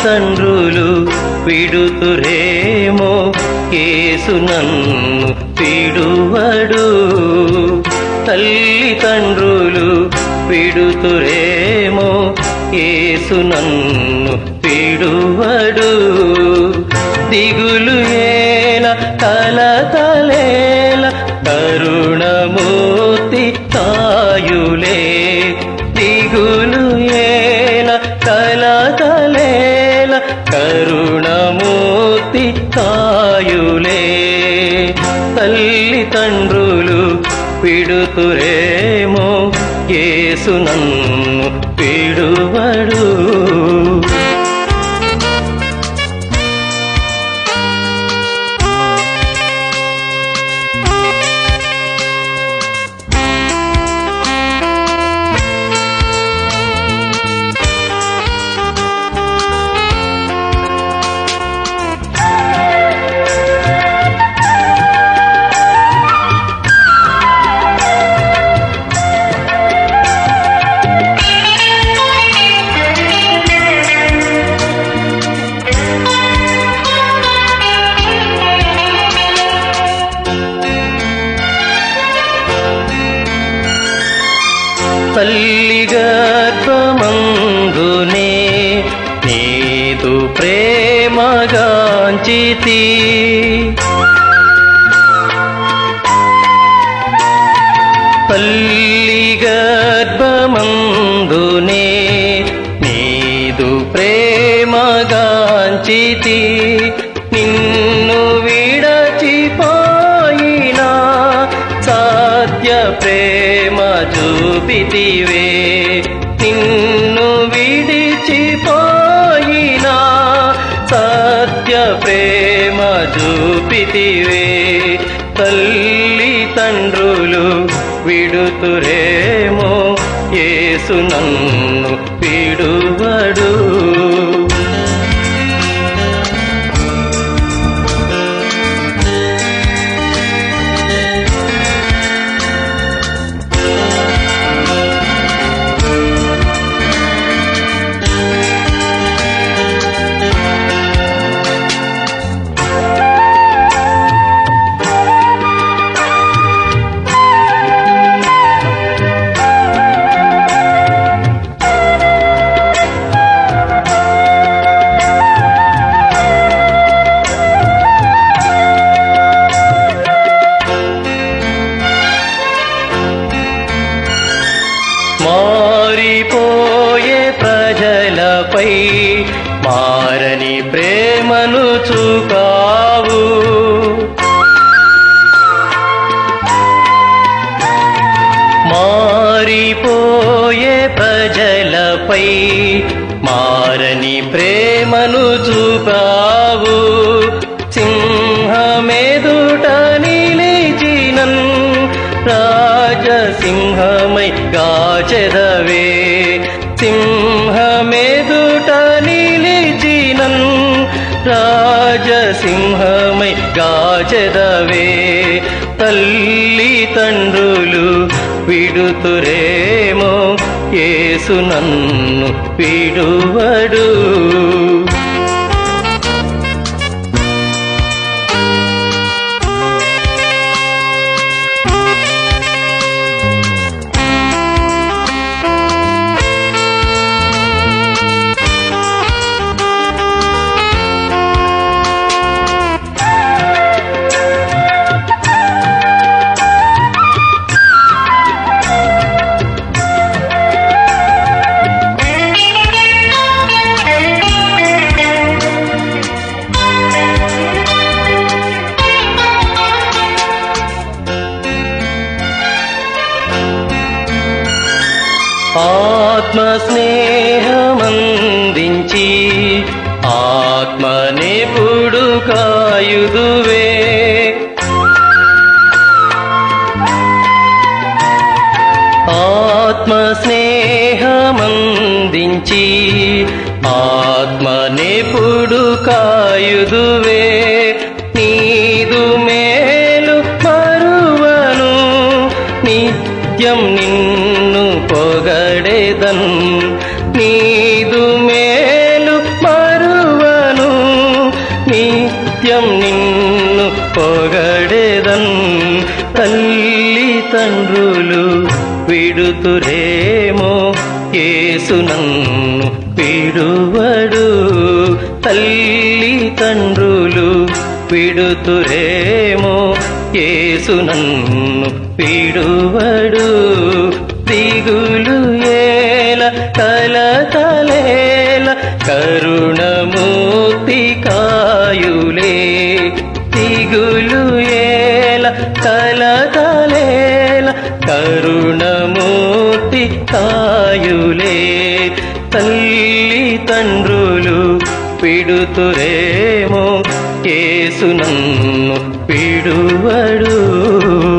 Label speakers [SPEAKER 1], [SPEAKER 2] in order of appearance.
[SPEAKER 1] తండ్రులు విడుతురేమో యేసు నన్ను విడువడు. తల్లి తండ్రులు విడుతురేమో యేసు నన్ను విడువడు. దిగులు ఏల కలతలేల కరుణమూర్తి తాయులే. దిగులు ఏల కలతలేల కరుణమూర్తి తాయులే. తల్లి తండ్రులు విడుతురేమో యేసు నన్ను విడువడు. తల్లి గర్భమందునే నీదు ప్రేమగాంచితి. తల్లి గర్భమందునే నీదు ప్రేమగాంచితి. నిన్ను విడచిపోయినా సత్య ప్రేమ చూపితివే. నిన్ను విడిచిపోయినా సత్య ప్రేమ చూపితివే. తల్లి తండ్రులు విడుతురేమో యేసు నన్ను విడువడు. మారిపోయే ప్రజలపై మారని ప్రేమను చూపావు. మారిపోయే ప్రజలపై మారని ప్రేమను చూపావు. సింహమెదుట నిలిచినన్ రాజసింహమై గాచెదవే. సింహమెదుట నిలిచినన్ రాజసింహమై గాచెదవే. తల్లి తండ్రులు విడుతురేమో యేసు నన్ను విడువడు. ఆత్మ స్నేహమందించి ఆత్మనెప్పుడు కాయుదువే. ఆత్మ స్నేహమందించి ఆత్మనెప్పుడు కాయుదువే. నీదు మేలు మరువను నిత్యం నిన్ను పొగడెదన్. నీదు మేలు మరు నిత్యం నిన్ను పొగడెదన్. తల్లి తండ్రులు విడుతురేమో యేసు నన్ను విడువడు. తల్లి తండ్రులు విడుతురేమో యేసు నన్ను విడువడు. దిగులు ఏల కలతలేల కరుణమూర్తి కాయులే. దిగులు ఏల కలతలేల కరుణమూర్తి కాయులే. తల్లి తండ్రులు విడుతురేమో యేసు నన్ను విడువడు.